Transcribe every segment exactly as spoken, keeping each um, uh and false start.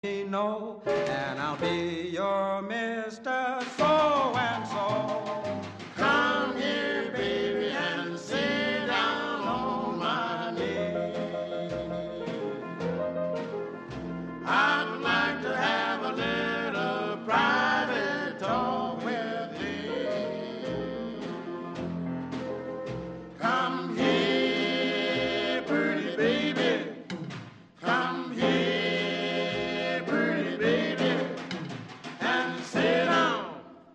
know, and I'll be your Mister So-and-so. Come here, baby, and sit down on my knee. I'd like to have a little private talk with you. Come here, pretty baby. Come here, pretty baby, and sit down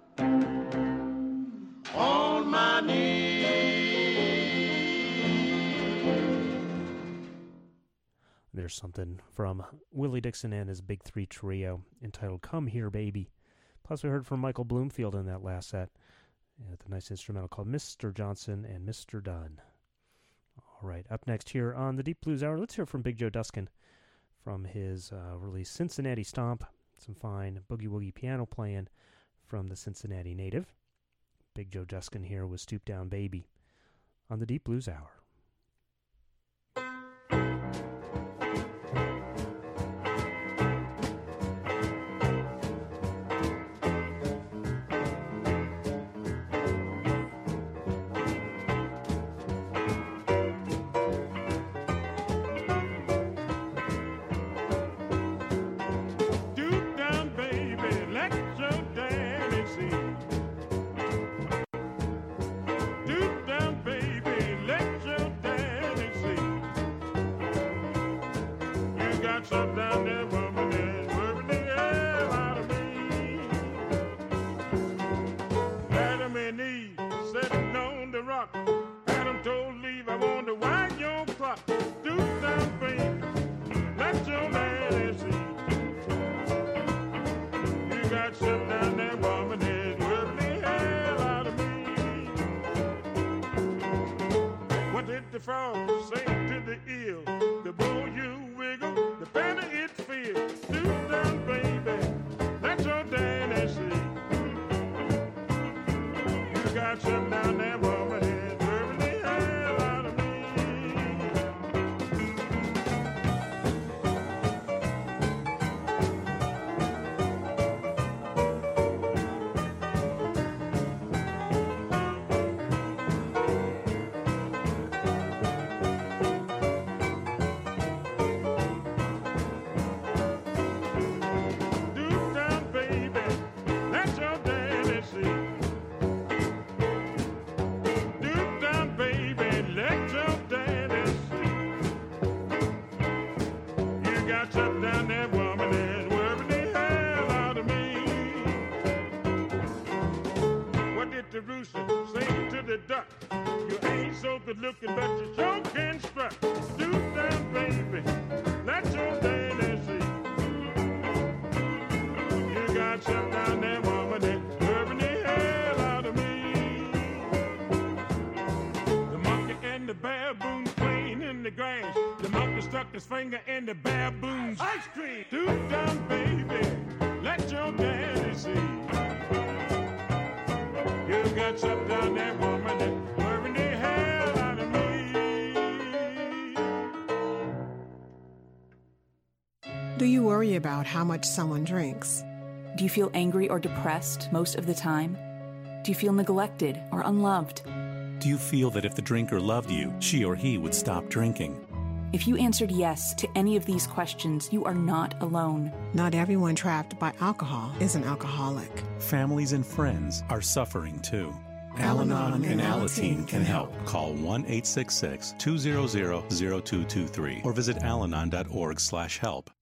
on my knee. There's something from Willie Dixon and his Big Three Trio entitled Come Here, Baby. Plus we heard from Michael Bloomfield in that last set with a nice instrumental called Mister Johnson and Mister Dunn. All right, up next here on the Deep Blues Hour, let's hear from Big Joe Duskin from his uh, release Cincinnati Stomp. Some fine boogie-woogie piano playing from the Cincinnati native. Big Joe Duskin here with Stoop Down Baby on the Deep Blues Hour. Looking, but you sure can strut. Stoop down, baby. Let your daddy see. You got something down there, woman, that's serving the hell out of me. The monkey and the baboon playing in the grass. The monkey stuck his finger in the baboon's ice cream. Stoop down, baby. Let your daddy see. You got something down there, woman, that's serving the hell out of me. Do you worry about how much someone drinks? Do you feel angry or depressed most of the time? Do you feel neglected or unloved? Do you feel that if the drinker loved you, she or he would stop drinking? If you answered yes to any of these questions, you are not alone. Not everyone trapped by alcohol is an alcoholic. Families and friends are suffering too. Al-Anon and Alateen can help. Call one eight six six, two zero zero, zero two two three or visit alanon dot org slash help.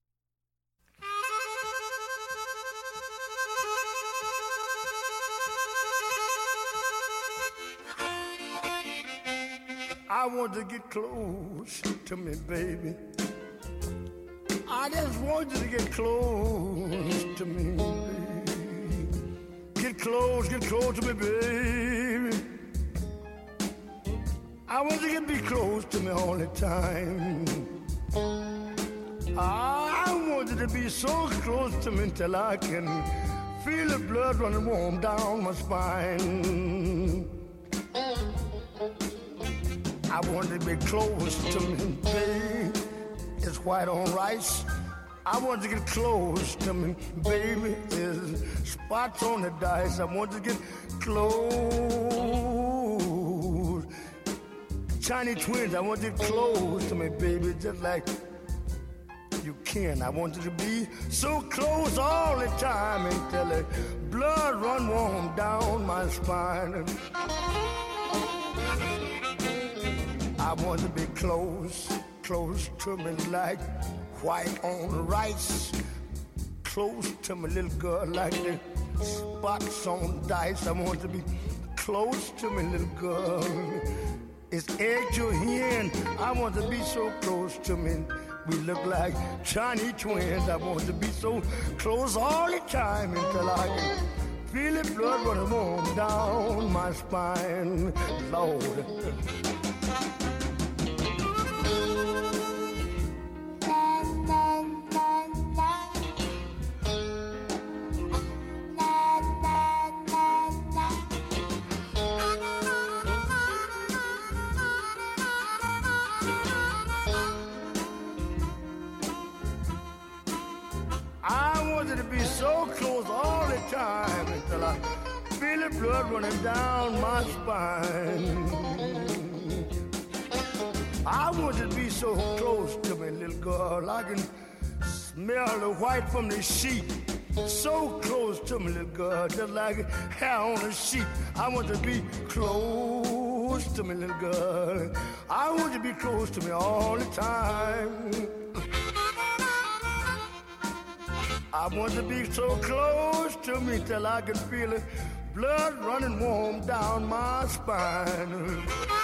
I want to get close to me, baby. I just want you to get close to me, baby. Get close, get close to me, baby. I want you to be close to me all the time. I want you to be so close to me till I can feel the blood running warm down my spine. I want to be close to me, babe. It's white on rice. I want to get close to me, baby. There's spots on the dice. I want to get close. Chinese twins, I want you close to me, baby, just like you can. I want you to be so close all the time until the blood run warm down my spine. I want to be close, close to me like white on rice. Close to me, little girl, like the spots on dice. I want to be close to me, little girl. It's egg to hen. I want to be so close to me. We look like Chinese twins. I want to be so close all the time until I can feel the blood running warm down my spine. Lord. So close all the time until I feel the blood running down my spine. I want to be so close to me, little girl. I can smell the white from the sheet. So close to me, little girl, just like hair on a sheet. I want to be close to me, little girl. I want to be close to me all the time. I want to be so close to me till I can feel it, blood running warm down my spine.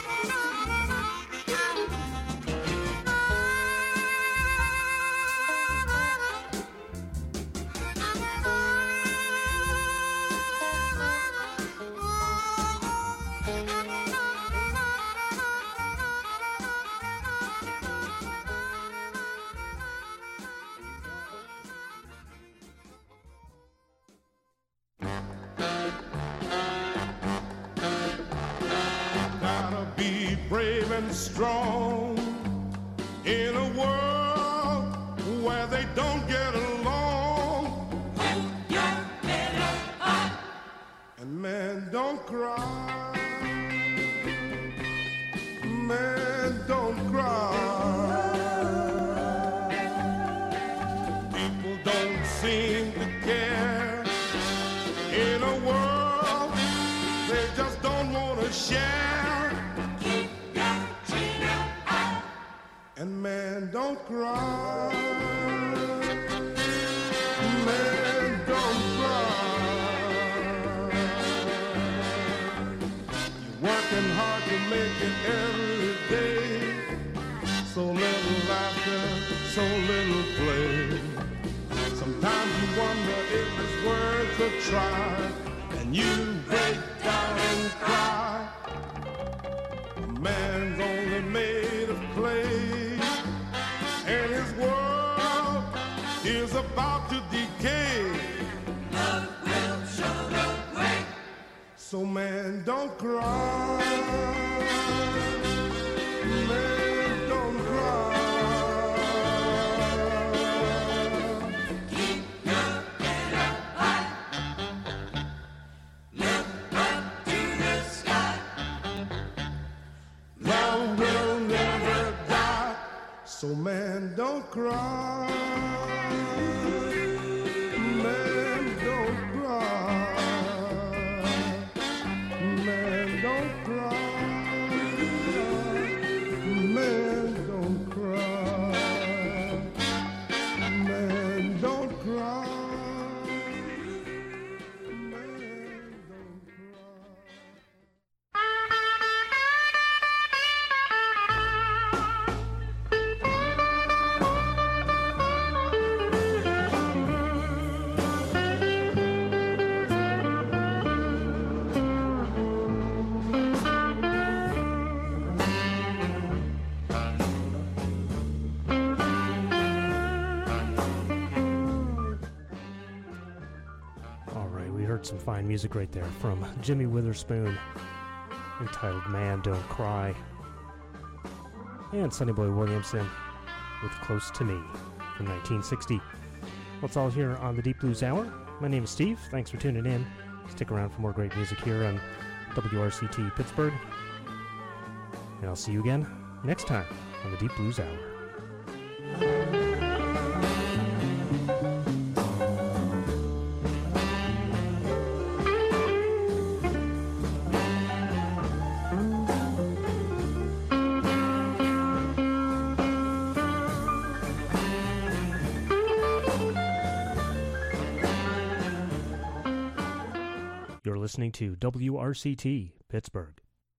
Brave and strong in a world where they don't get along. Hold your head up high. And man, don't cry. Man, don't cry. People don't seem to care in a world they just don't want to share. And man, don't cry. Man, don't cry. You're working hard to make it every day. So little laughter, so little play. Sometimes you wonder if it's worth a try, and you break down and cry. A man's only made of clay, and his world is about to decay. Love will show the way. So man, don't cry. Man, don't cry. Keep your head up high. Look up to the sky. Love will never die. So man, don't cry. Man, don't cry. Man, don't cry. Man, don't cry. Man, don't cry. Some fine music right there from Jimmy Witherspoon, entitled Man Don't Cry, and Sonny Boy Williamson with Close to Me. from nineteen sixty. Well, it's all here on the Deep Blues Hour. My name is Steve. Thanks for tuning in. Stick around for more great music here on W R C T Pittsburgh. And I'll see you again next time on the Deep Blues Hour. You're listening to W R C T Pittsburgh.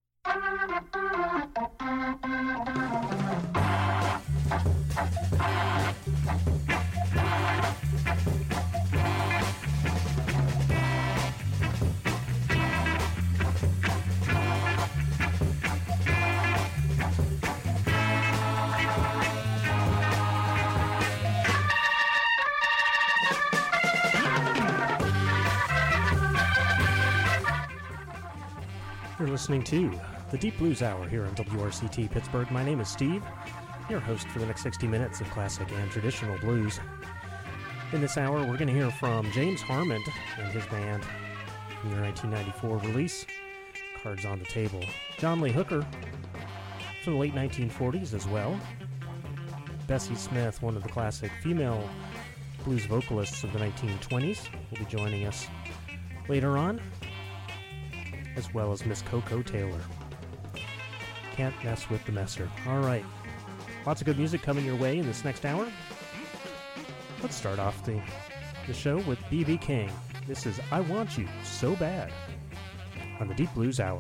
You're listening to the Deep Blues Hour here on W R C T Pittsburgh. My name is Steve, your host for the next sixty minutes of classic and traditional blues. In this hour, we're going to hear from James Harmond and his band from their nineteen ninety-four release, Cards on the Table. John Lee Hooker from the late nineteen forties as well. Bessie Smith, one of the classic female blues vocalists of the nineteen twenties, will be joining us later on, as well as Miss Coco Taylor. Can't mess with the messer. All right. Lots of good music coming your way in this next hour. Let's start off the, the show with B B King. This is I Want You So Bad on the Deep Blues Hour.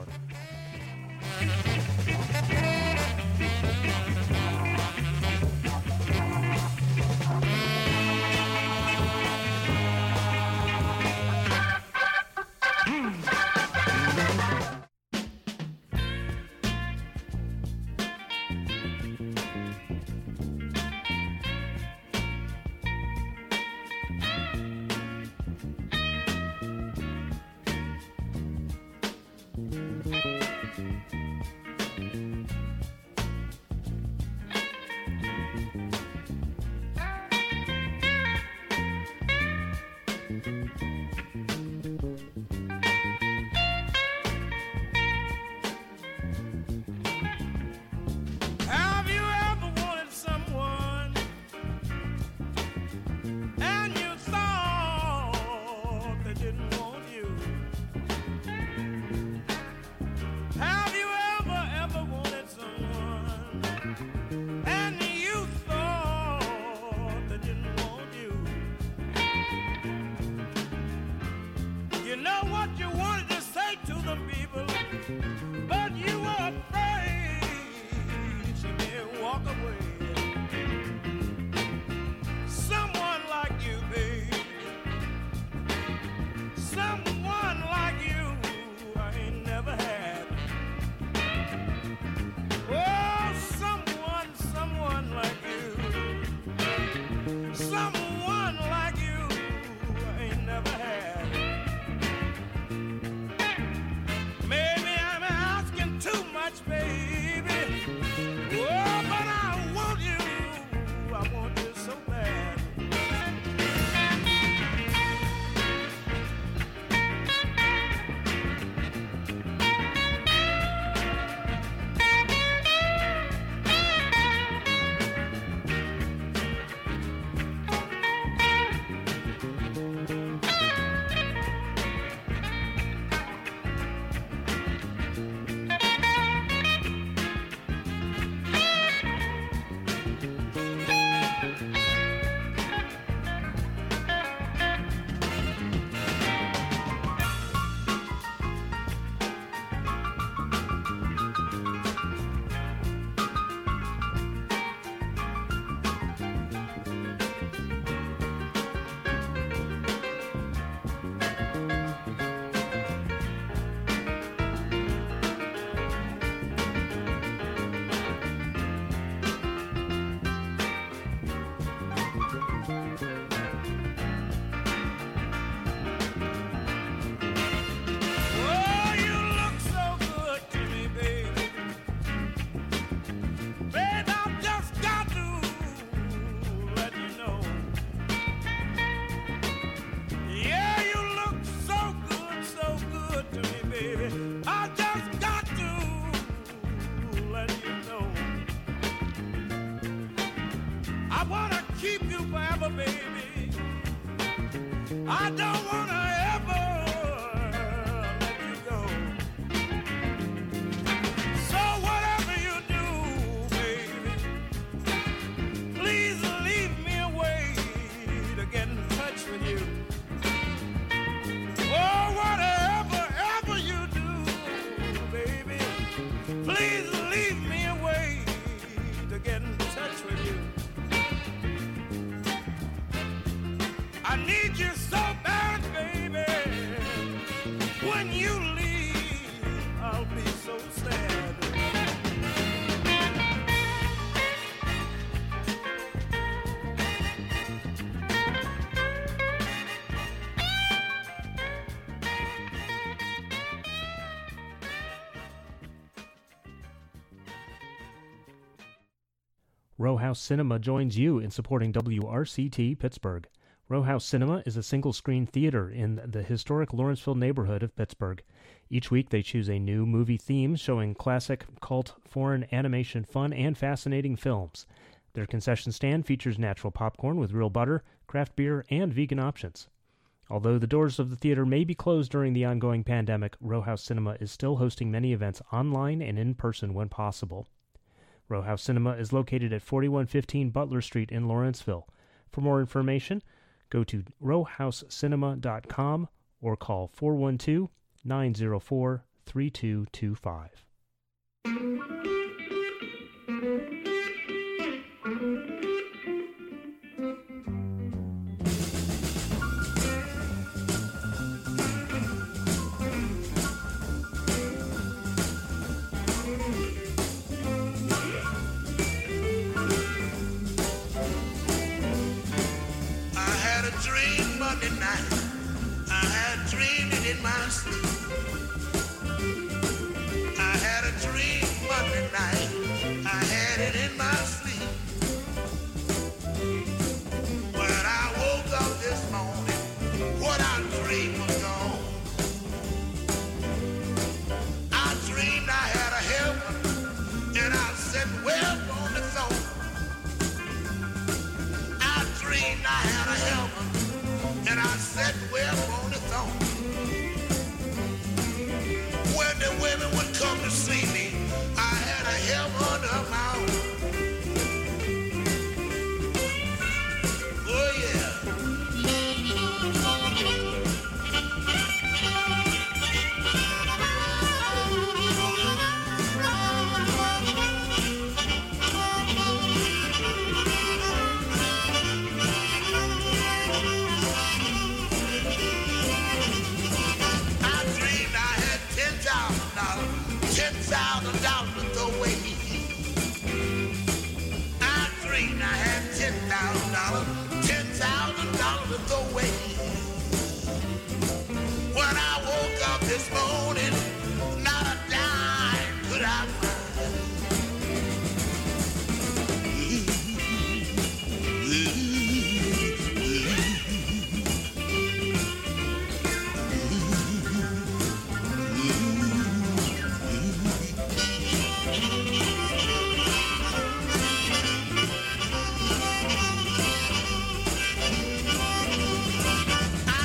I don't wanna ever let you go. So whatever you do, baby, please leave me a way to get in touch with you. Oh, whatever, ever you do, baby, please leave me a way to get in touch with you. I need you so bad, baby. When you leave, I'll be so sad. Row House Cinema joins you in supporting W R C T Pittsburgh. Row House Cinema is a single-screen theater in the historic Lawrenceville neighborhood of Pittsburgh. Each week they choose a new movie theme showing classic, cult, foreign animation fun and fascinating films. Their concession stand features natural popcorn with real butter, craft beer, and vegan options. Although the doors of the theater may be closed during the ongoing pandemic, Row House Cinema is still hosting many events online and in person when possible. Row House Cinema is located at forty-one fifteen Butler Street in Lawrenceville. For more information, go to row house cinema dot com or call four one two, nine zero four, three two two five. Monday night, I had dreamed it in my sleep. I had a dream Monday night, I had it in my sleep. When I woke up this morning, what I dreamed was gone. I dreamed I had a heaven, and I said, well, on the throne. I dreamed I had a heaven, and I said, well, on the throne. When the women would come to see me, I had a heaven of my own. Oh, yeah. ten thousand dollars to throw away. I dreamed I had ten thousand dollars, ten thousand dollars to throw away. When I woke up this morning, not a dime could I find. I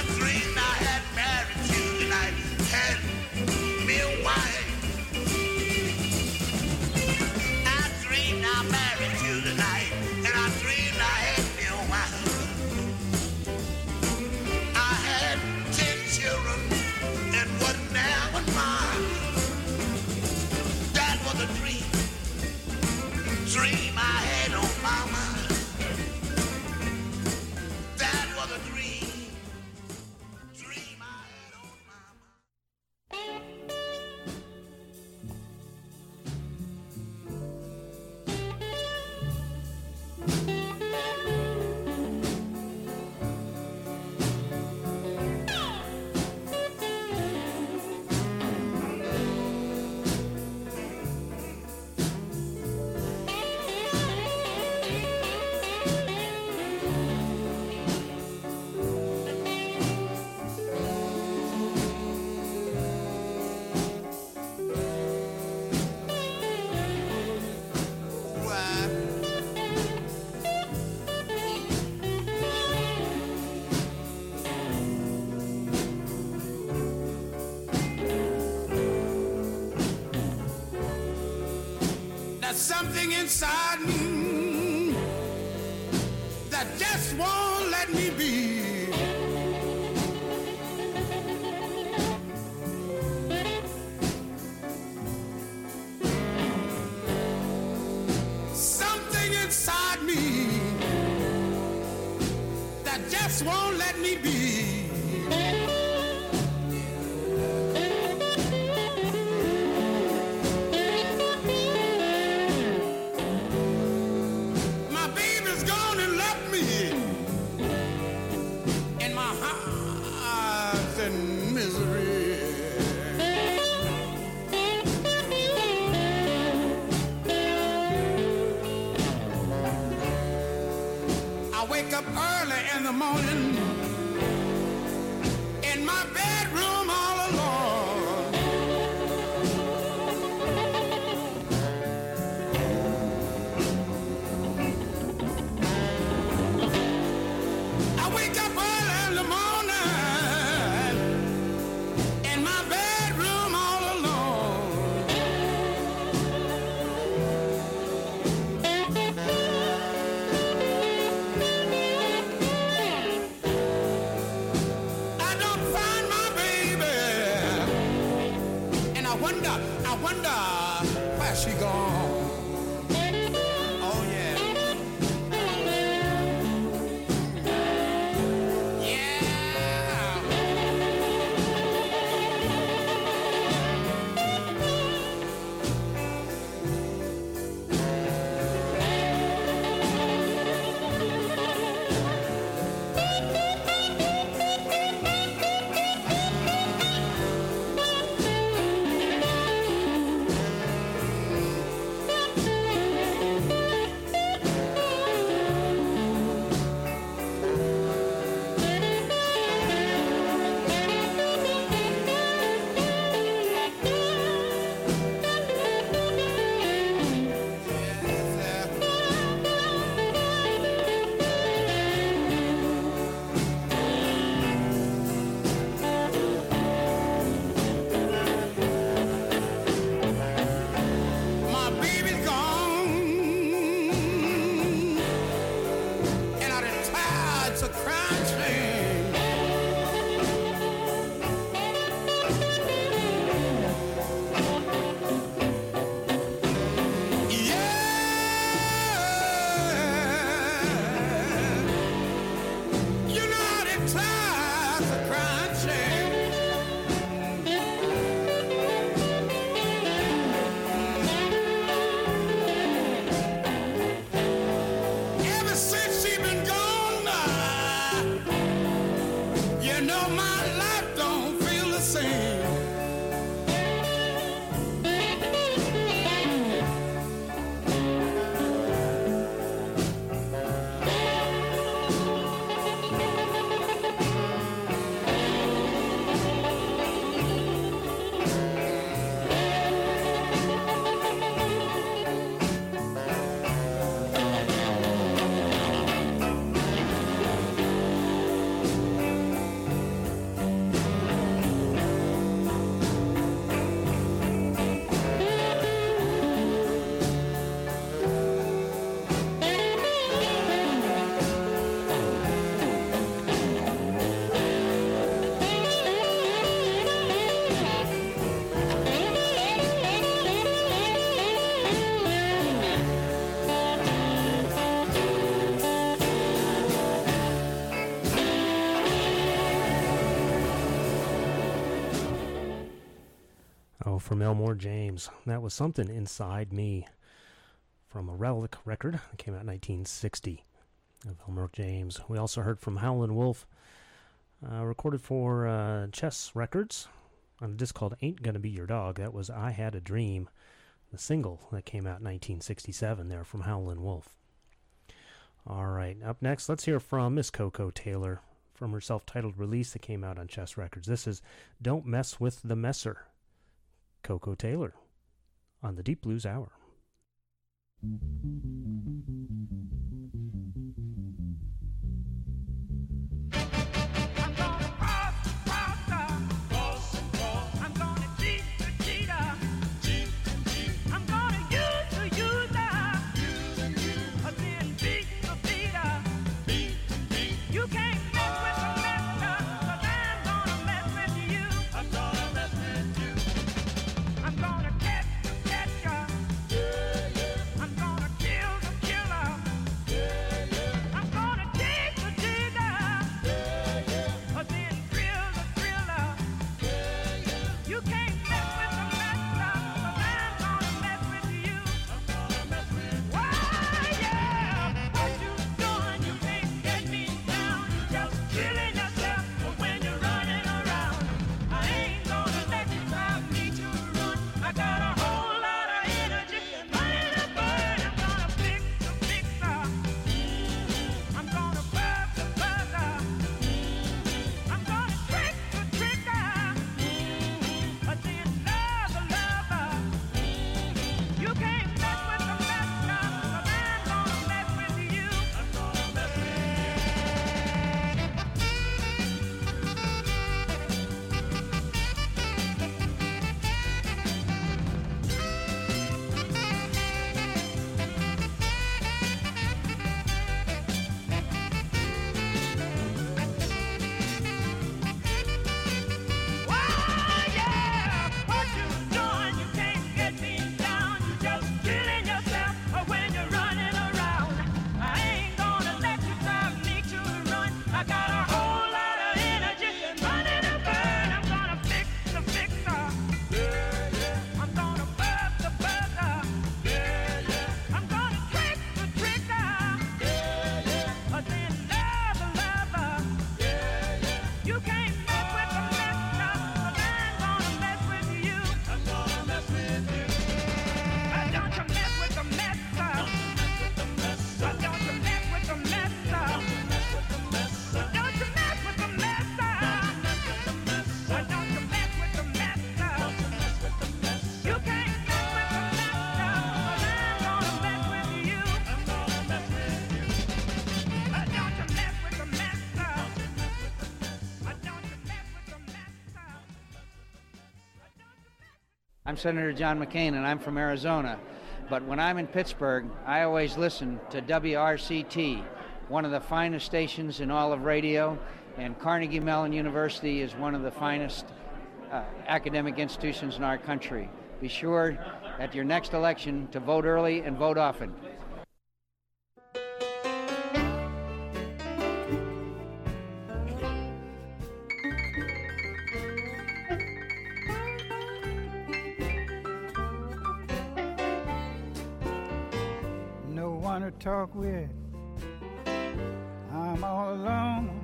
There's something inside me that just won't let me be. Something inside me that just won't let me be. My baby's gone and left me, and my heart's in misery. I wake up early in the morning in my bedroom all alone. I wake up early in the morning in my bedroom all alone. I don't find my baby, and I wonder, I wonder where she gone. Oh yeah, yeah. My baby's gone, and I done tied to crying shame. Yeah, you know I done tied to crying shame. Ever since she been gone, uh, you know my life don't feel the same. Oh, from Elmore James. That was Something Inside Me from a Relic record that came out in nineteen sixty of Elmore James. We also heard from Howlin' Wolf, uh, recorded for uh, Chess Records on a disc called Ain't Gonna Be Your Dog. That was I Had a Dream, the single that came out in nineteen sixty-seven there from Howlin' Wolf. All right, up next, let's hear from Miss Coco Taylor from her self-titled release that came out on Chess Records. This is Don't Mess with the Messer. Coco Taylor on the Deep Blues Hour. I'm gonna use to use I'm Senator John McCain, and I'm from Arizona. But when I'm in Pittsburgh, I always listen to W R C T, one of the finest stations in all of radio, and Carnegie Mellon University is one of the finest uh, academic institutions in our country. Be sure at your next election to vote early and vote often. No one to talk with, I'm all alone.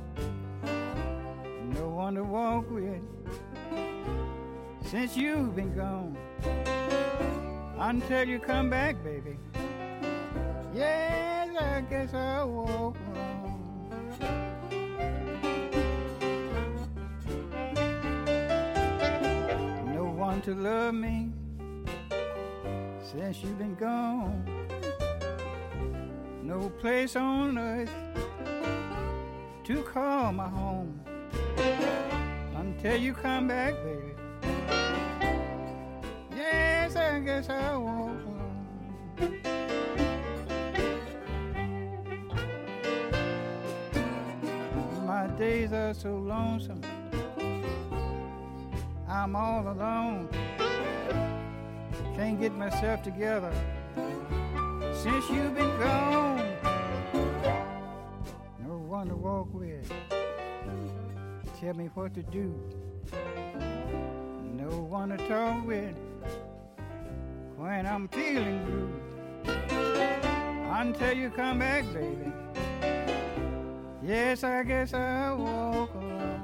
No one to walk with since you've been gone. Until you come back, baby. Yes, I guess I'll walk alone. No one to love me since you've been gone. No place on earth to call my home. Until you come back, baby. Yes, I guess I'll walk alone. My days are so lonesome, I'm all alone. Can't get myself together since you've been gone. No one to walk with, tell me what to do. No one to talk with when I'm feeling blue. Until you come back, baby. Yes, I guess I'll walk alone.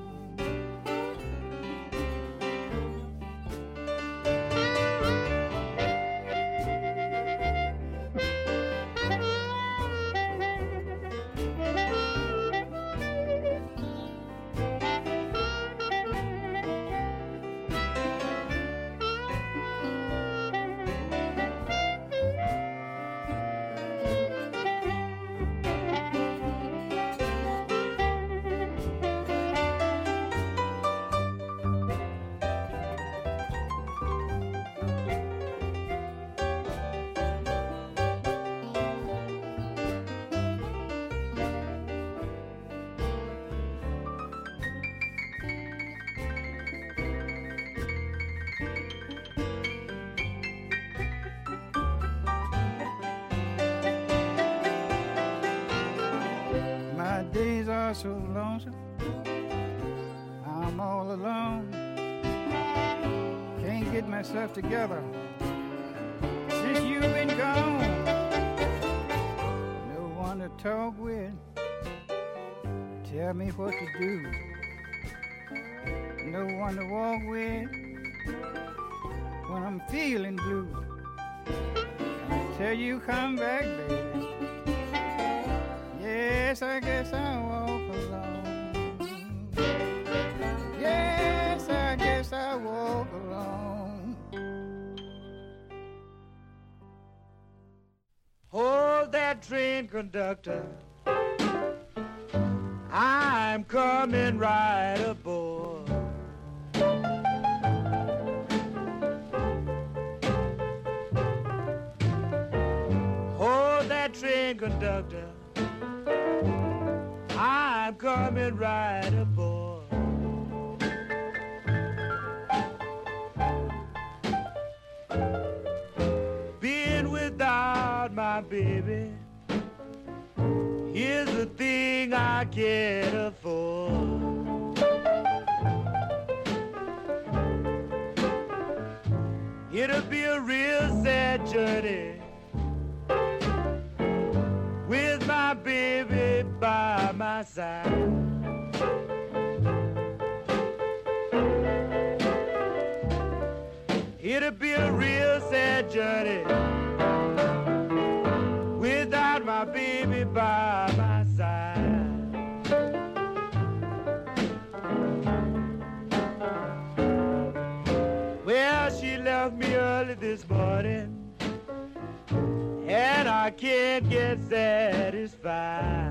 Days are so lonesome, I'm all alone. Can't get myself together since you've been gone. No one to talk with, tell me what to do. No one to walk with when I'm feeling blue. Until you come back, baby. Yes, I guess I'll walk alone. Yes, I guess I'll walk alone. Hold that train, conductor. I'm coming right aboard. Hold that train, conductor. I'm coming right aboard. Being without my baby is the thing I can't afford. It'll be a real sad journey with my baby by my side. It'll be a real sad journey without my baby by my side. Well, she left me early this morning, and I can't get satisfied.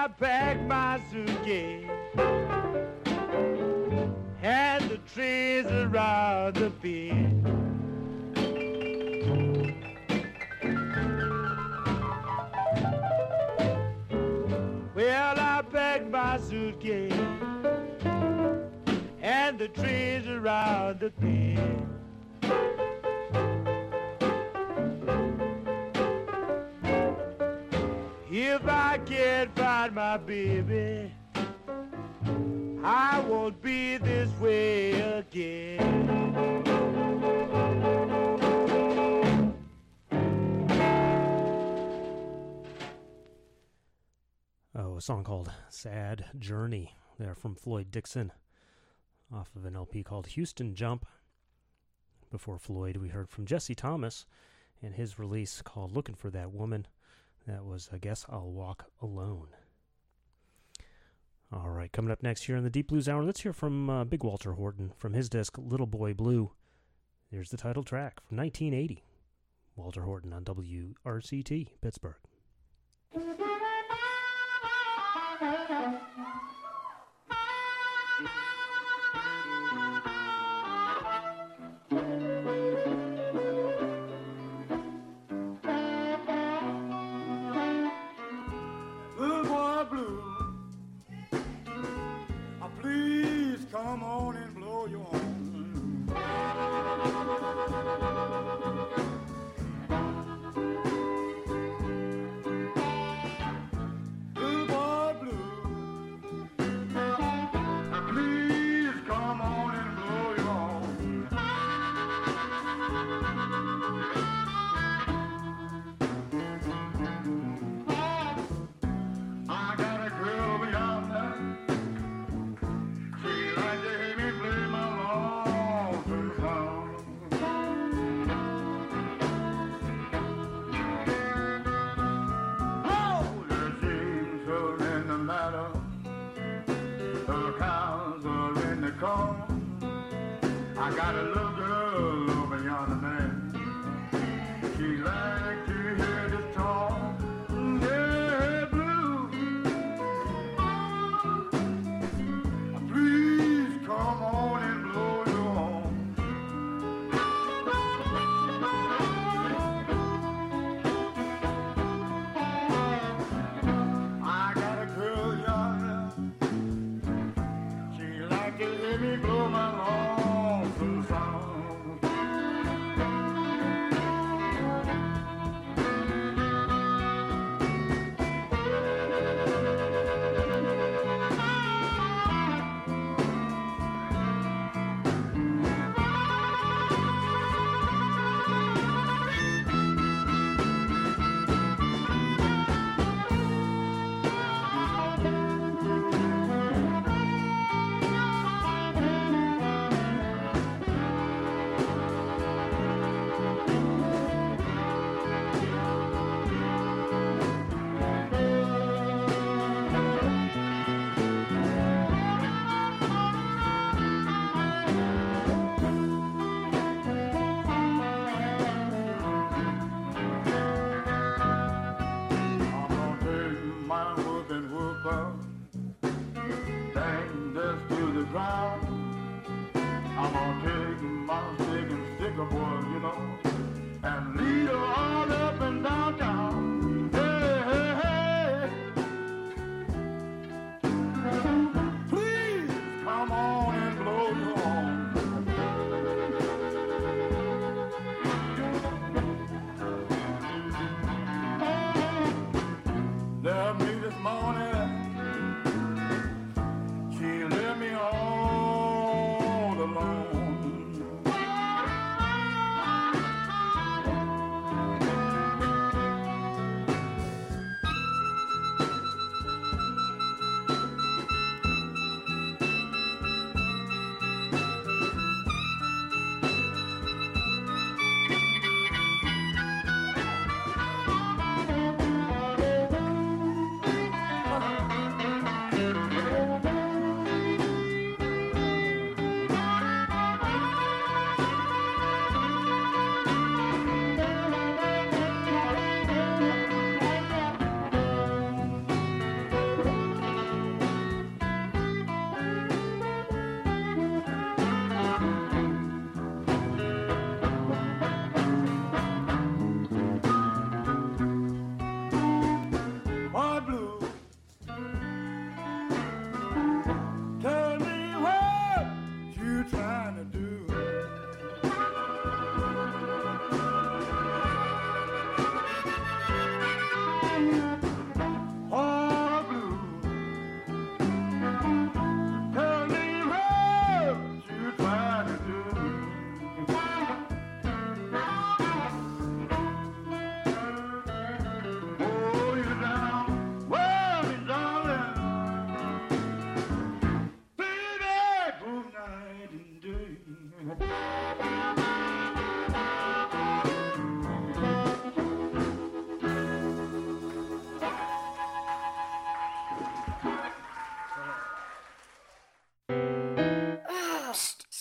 I packed my suitcase and the trees around the bend. Well, I packed my suitcase and the trees around the bend. If I can't find my baby, I won't be this way again. Oh, a song called Sad Journey. They're from Floyd Dixon off of an L P called Houston Jump. Before Floyd, we heard from Jesse Thomas and his release called Looking for That Woman. That was, I guess, I'll Walk Alone. All right, coming up next here in the Deep Blues Hour, let's hear from uh, Big Walter Horton from his disc Little Boy Blue. Here's the title track from nineteen eighty. Walter Horton on W R C T, Pittsburgh. Come on and blow your horn. Blue boy blue, please come on and blow your horn. I got a girl over yonder. I got a little girl over yonder, man. She like to hear this talk. Yeah, blue. Please come on and blow your horn. I got a girl yonder. She like to hear me blow my horn.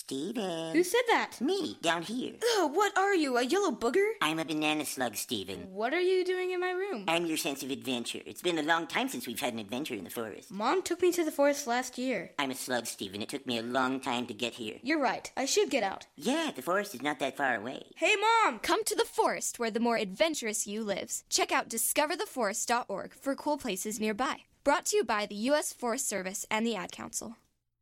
Steven. Who said that? Me, down here. Ugh, what are you, a yellow booger? I'm a banana slug, Steven. What are you doing in my room? I'm your sense of adventure. It's been a long time since we've had an adventure in the forest. Mom took me to the forest last year. I'm a slug, Steven. It took me a long time to get here. You're right. I should get out. Yeah, the forest is not that far away. Hey, Mom! Come to the forest where the more adventurous you lives. Check out discover the forest dot org for cool places nearby. Brought to you by the U S Forest Service and the Ad Council.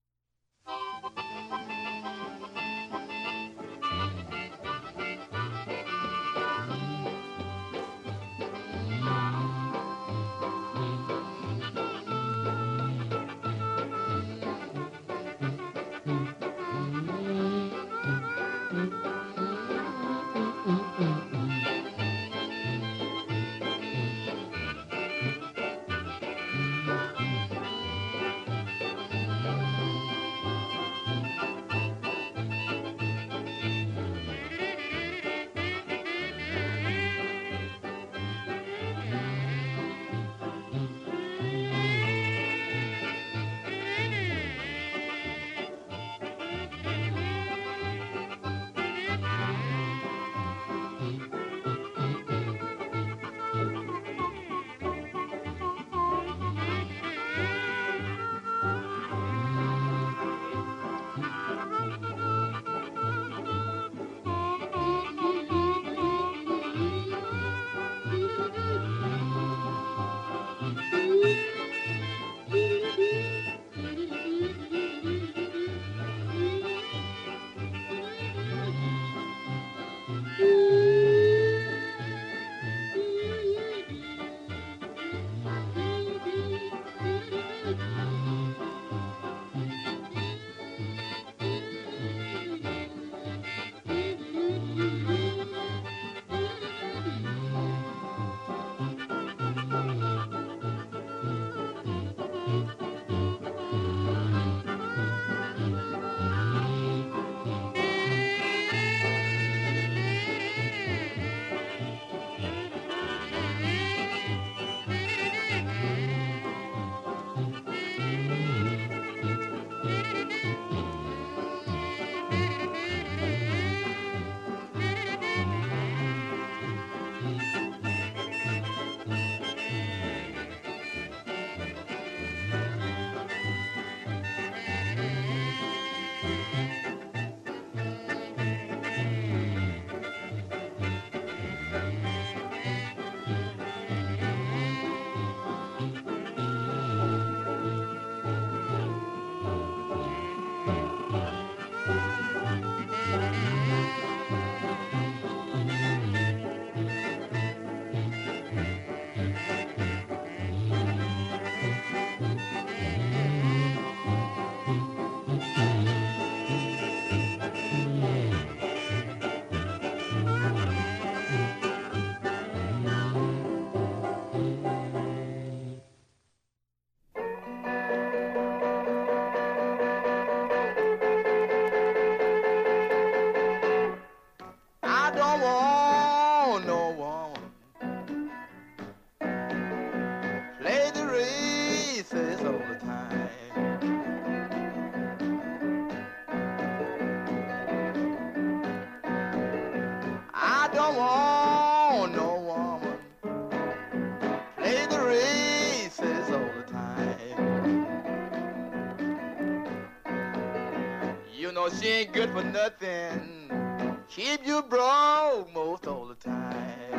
She ain't good for nothing. Keep you broke most all the time.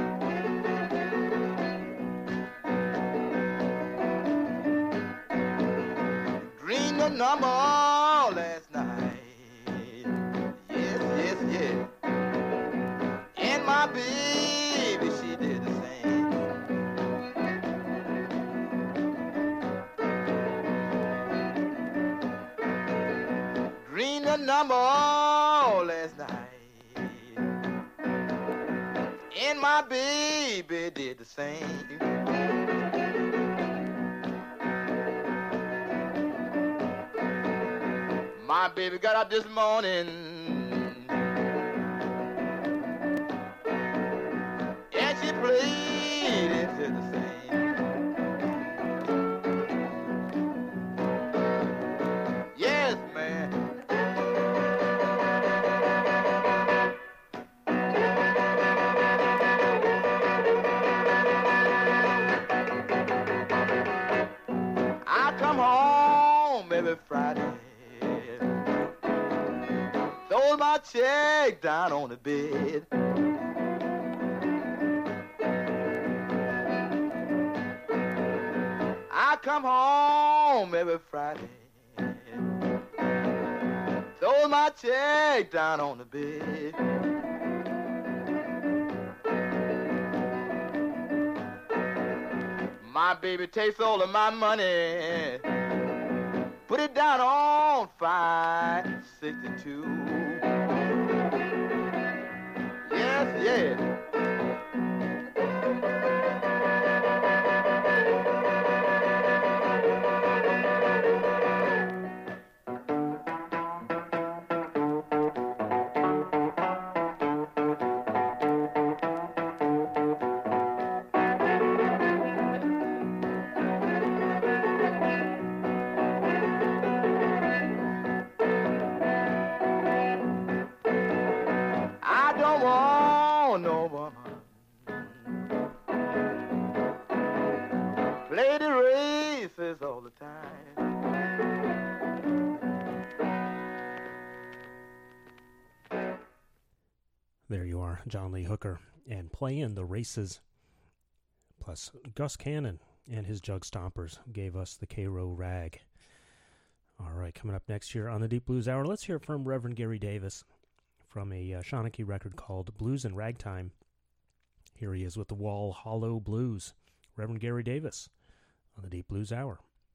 Dreamed the number last night. Yes, yes, yes. And my baby, she did the same. Dreamed the number last night, and my baby did the same. My baby got up this morning, and she played and said the same. Yes, man. come home every Friday. Throw my check down on the bed. I come home every Friday. Throw my check down on the bed. My baby takes all of my money, put it down on five sixty-two. Yes, yes. There you are, John Lee Hooker, and playing the races. Plus, Gus Cannon and his Jug Stompers gave us the Cairo Rag. All right, coming up next year on the Deep Blues Hour, let's hear from Reverend Gary Davis from a uh, Shawnee record called Blues and Ragtime. Here he is with the Wall Hollow Blues. Reverend Gary Davis on the Deep Blues Hour.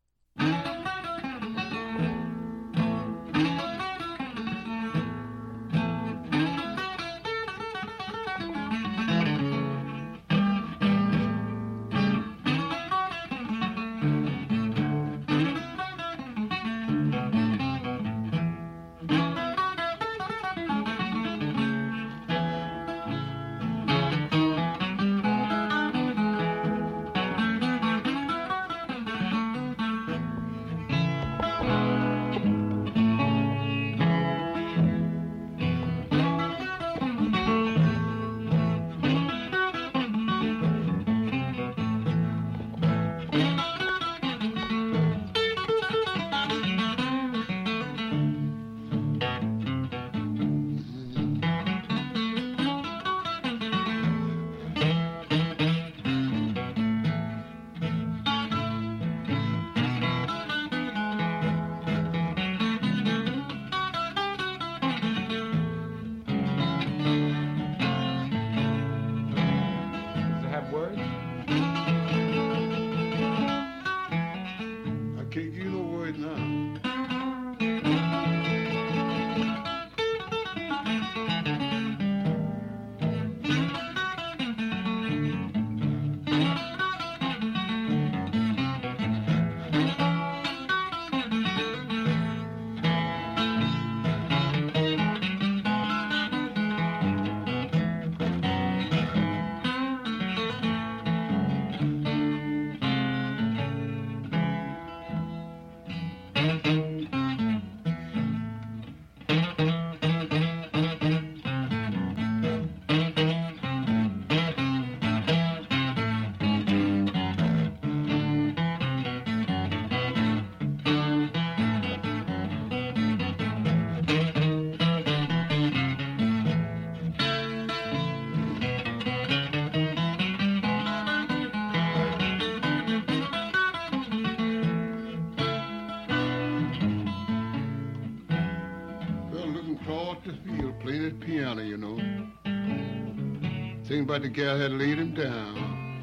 But the gal had laid him down.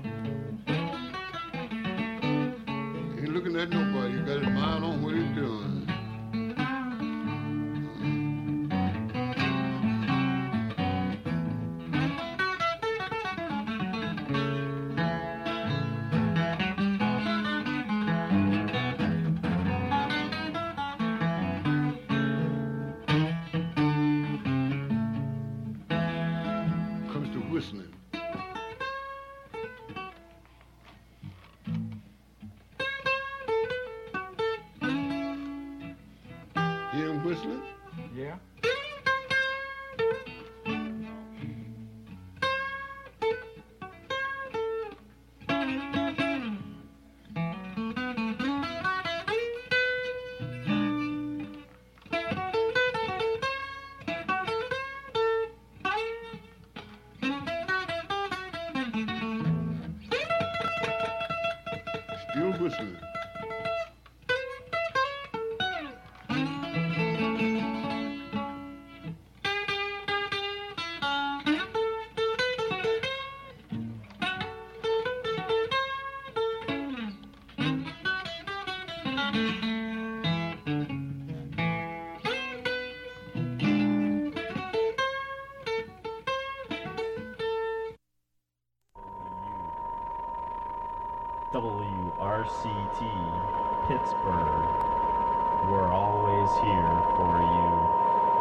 Ain't looking at nobody. You got his mind on what he's doing. listen. W R C T Pittsburgh, we're always here for you.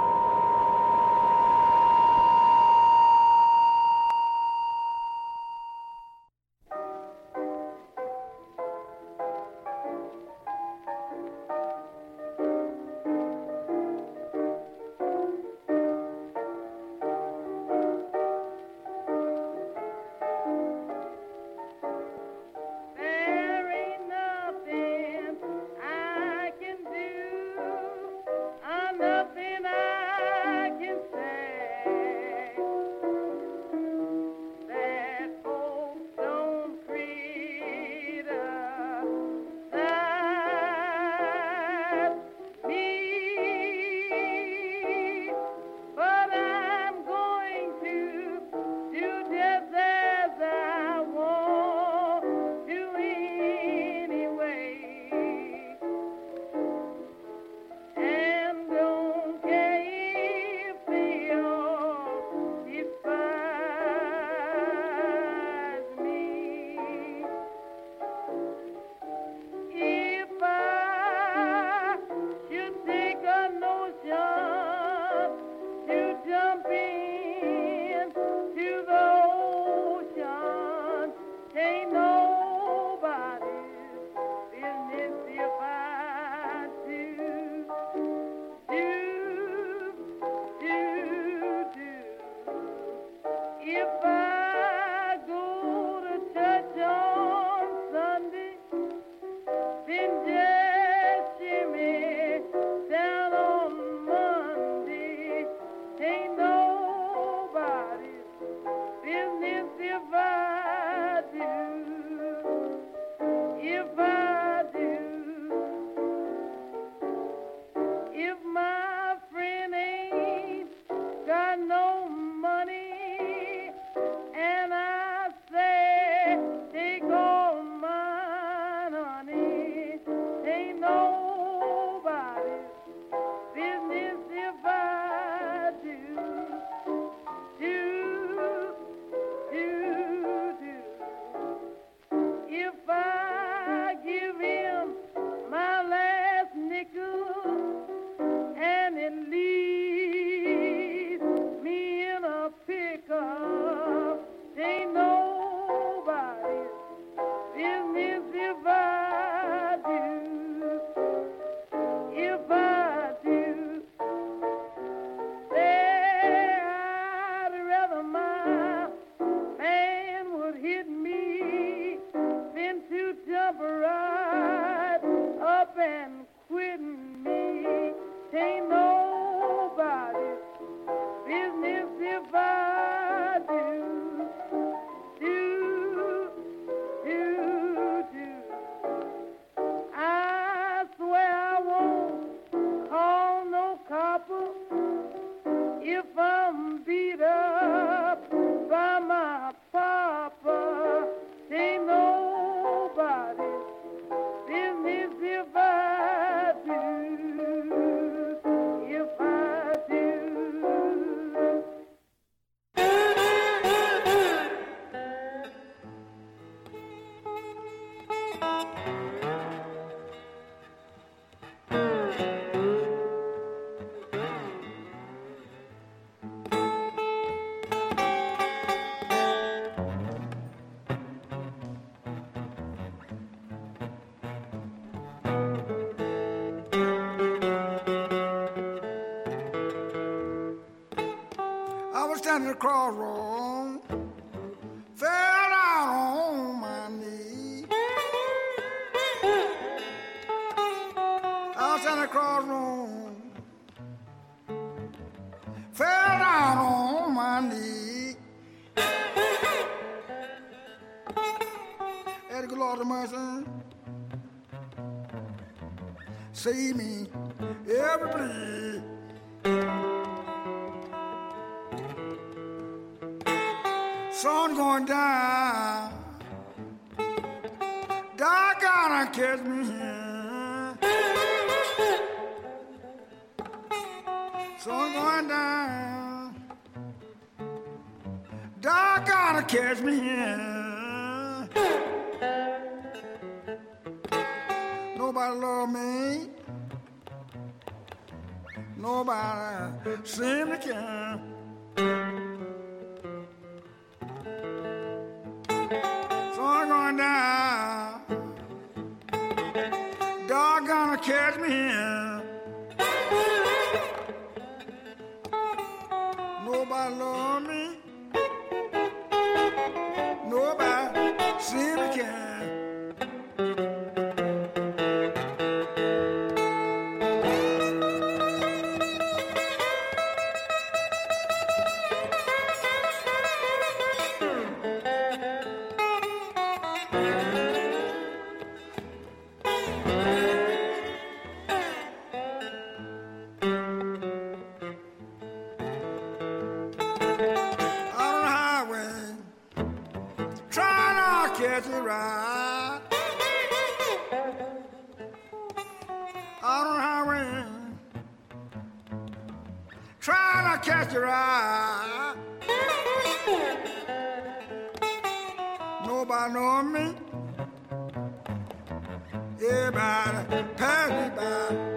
Standing at the crossroad, fell down on my knee. I was standing at the crossroad, fell down on my knee. Had a good Lord of mercy, see me every bleed. Sun going down, dark gonna catch me here. Sun going down, dark gonna catch me here. Nobody love me, nobody seem to care. Sun going down, dark gonna catch me here. Nobody love me, nobody seem to care. Catch a ride out on the highway, trying to catch a ride. Nobody know me, everybody pass me by.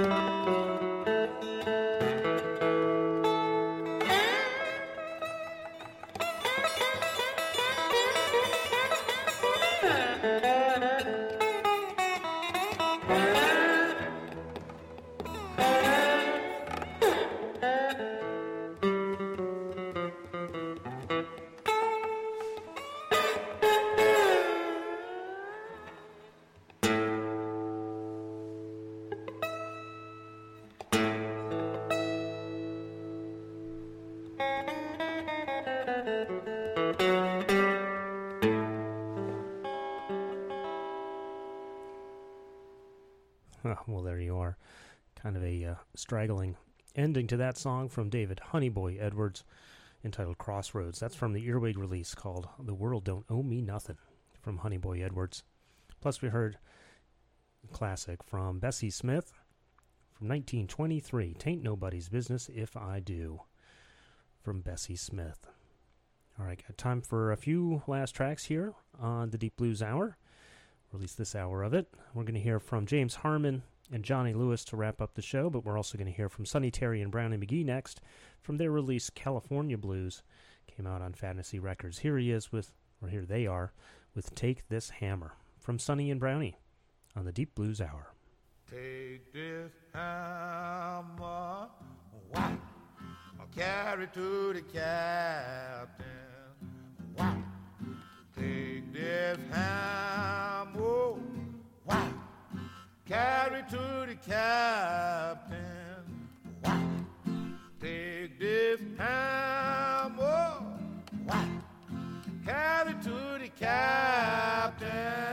Well, there you are. Kind of a uh, straggling ending to that song from David Honeyboy Edwards, entitled Crossroads. That's from the Earwig release called The World Don't Owe Me Nothing from Honeyboy Edwards. Plus, we heard a classic from Bessie Smith from nineteen twenty-three, Tain't Nobody's Business If I Do, from Bessie Smith. All right, got time for a few last tracks here on the Deep Blues Hour, or at least this hour of it. We're going to hear from James Harmon and Johnny Lewis to wrap up the show, but we're also going to hear from Sonny Terry and Brownie McGhee next from their release California Blues. Came out on Fantasy Records. Here he is with, or here they are, with Take This Hammer from Sonny and Brownie on the Deep Blues Hour. Take this hammer, whack, I'll carry to the captain, whack. Take this hammer, whack, carry to the captain, whack. Take this hammer, whack, carry to the captain,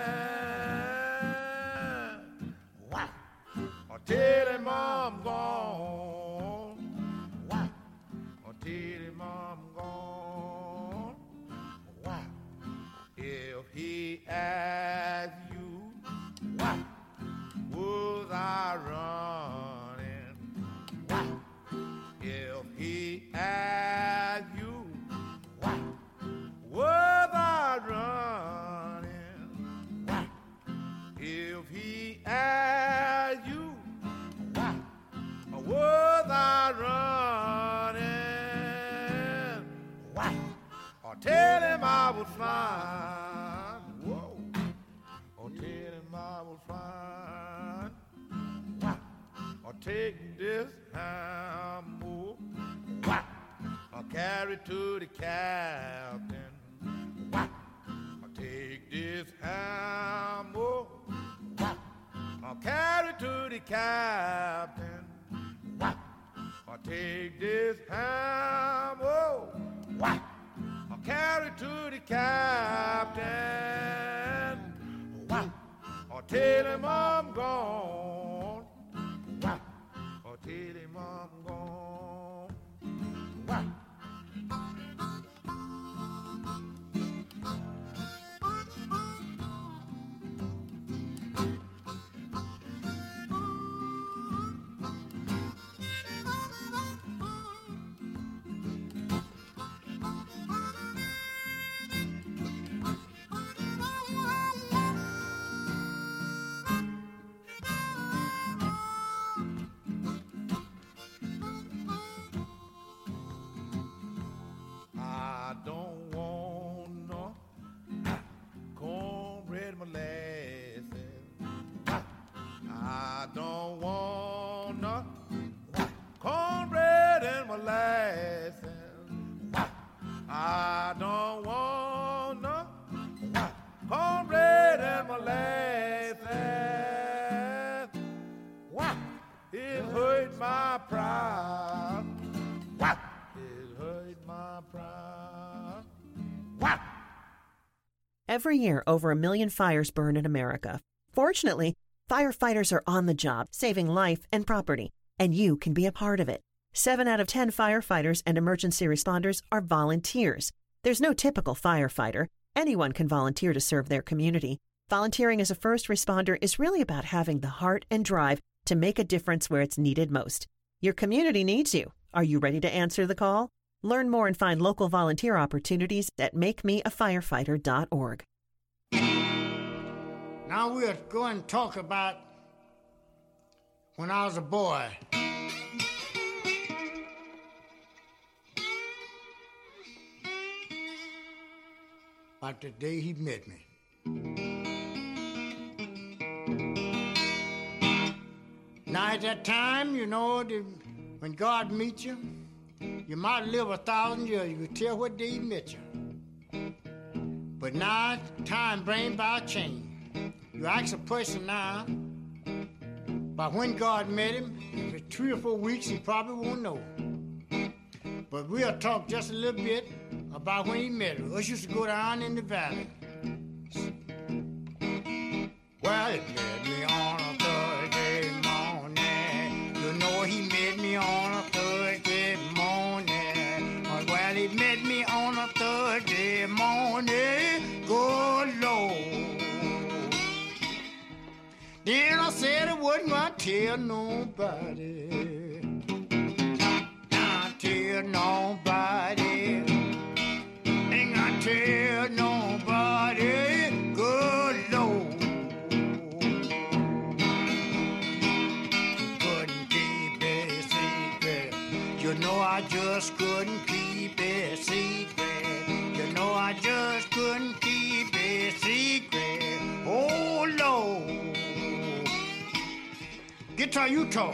whack. Or tell him I'm gone, whack. Or tell him I'm gone, whack. If he asks you, whack, was I running? Whack. If he asks you, whack, was I running? Whack. If he asks you, whack, was I running? Whack. Or tell him I was flying. Whoa. Or tell him I was flying. Whack. Or take this hammer. Whack. Or carry to the captain. Whack. Or take this hammer. Whack. Or carry to the captain. Whack. Or take this hammer. Whack. Or carry to the captain. Whack. Or tell him I'm gone. don't want no cornbread and molasses. I don't want no cornbread and molasses. It hurt my pride. It hurt my pride. Every year, over a million fires burn in America. Fortunately, firefighters are on the job, saving life and property, and you can be a part of it. Seven out of ten firefighters and emergency responders are volunteers. There's no typical firefighter. Anyone can volunteer to serve their community. Volunteering as a first responder is really about having the heart and drive to make a difference where it's needed most. Your community needs you. Are you ready to answer the call? Learn more and find local volunteer opportunities at make me a firefighter dot org. Now we're going to talk about when I was a boy. About the day he met me. Now at that time, you know, the, when God meets you, you might live a thousand years. You could tell what day he met you. But now time brings about a change. You ask a person now about when God met him, if it's three or four weeks, he probably won't know. But we'll talk just a little bit about when he met her. Us used to go down in the valley. Well, he met me on a Thursday morning. You know he met me on a Thursday morning. Well, he met me on a Thursday morning. Good Lord. Then I said I wouldn't want to tell nobody. Not tell nobody. Ain't gonna tell nobody. Good Lord. Couldn't keep it secret. You know I just couldn't keep it secret. You know I just couldn't keep it secret. Oh Lord. Guitar, you talk.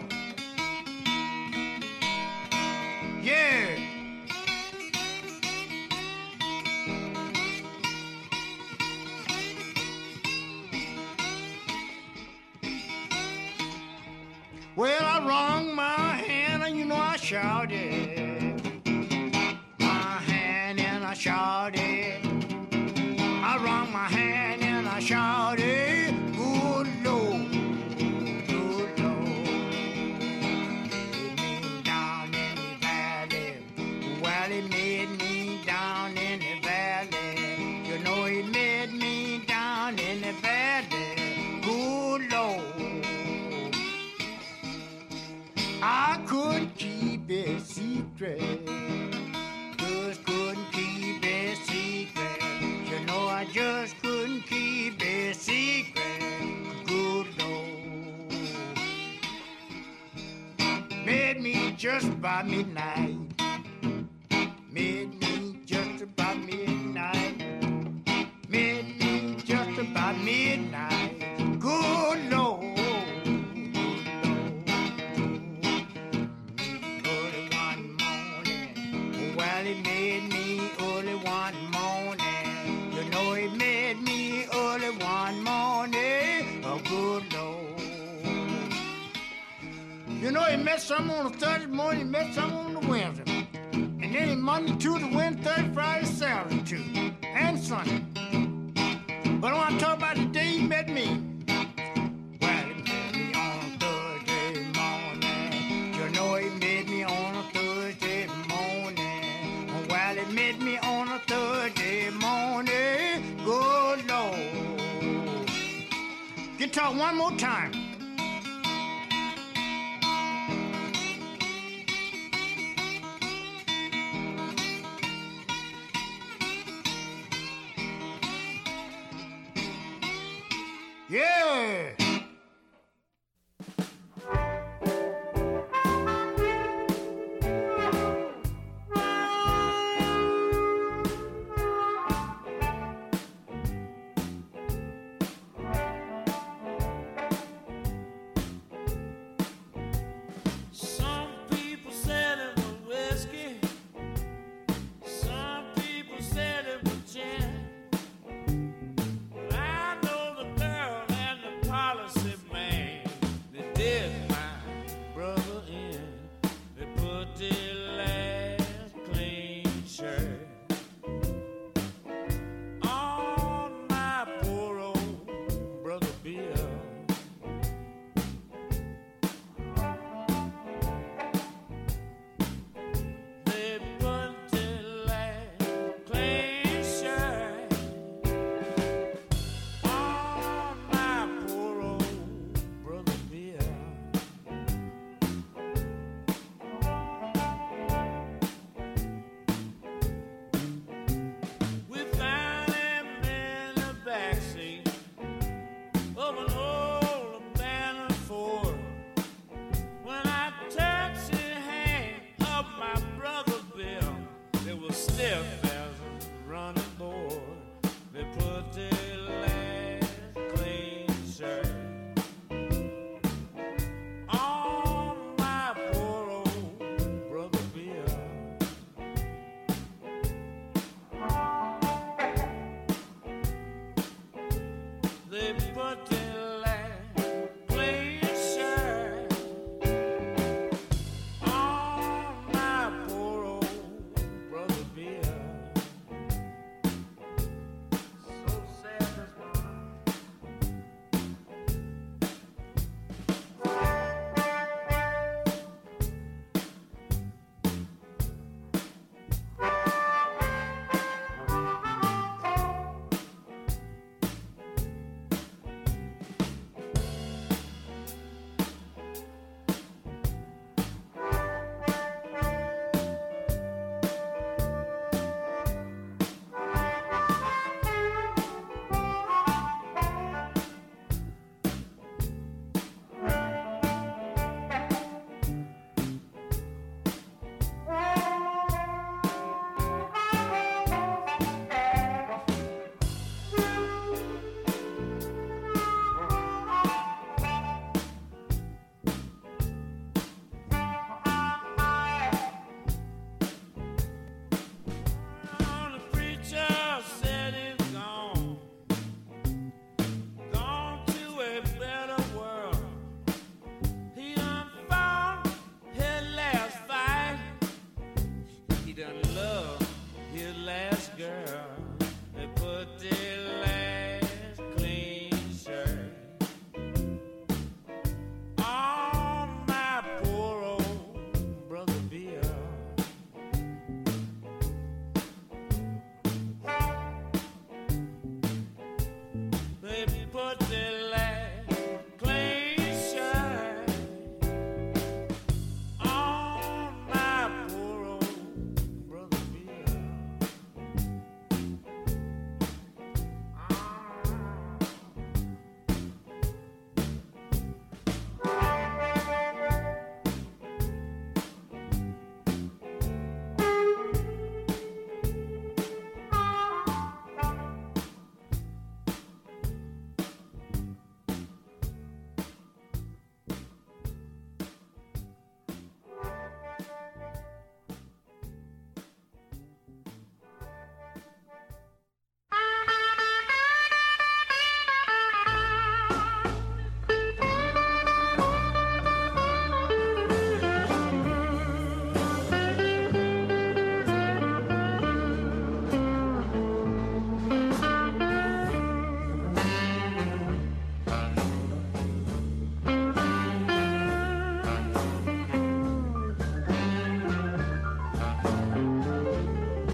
Yeah. Well, I wrung my hand and you know I shouted. My hand and I shouted. I wrung my hand and I shouted. Good Lord. He made me down in the valley. You know he made me down in the valley. Good Lord. I couldn't keep it secret. Just couldn't keep it secret. You know I just couldn't keep it secret. Good Lord. Made me just about midnight. Made me just about midnight. Made me just about midnight. Good Lord. Early one morning. Well, he made me early one morning. You know he made me early one morning. Oh, good Lord. You know he met some on a Thursday morning. He met some on the Wednesday. And then Monday, Tuesday, Wednesday, Thursday, Friday, Saturday, too. And Sunday. But I want to talk about the day he met me. Well, he met me on a Thursday morning. You know he met me on a Thursday morning. Well, he met me on a Thursday morning. Good Lord. Guitar one more time.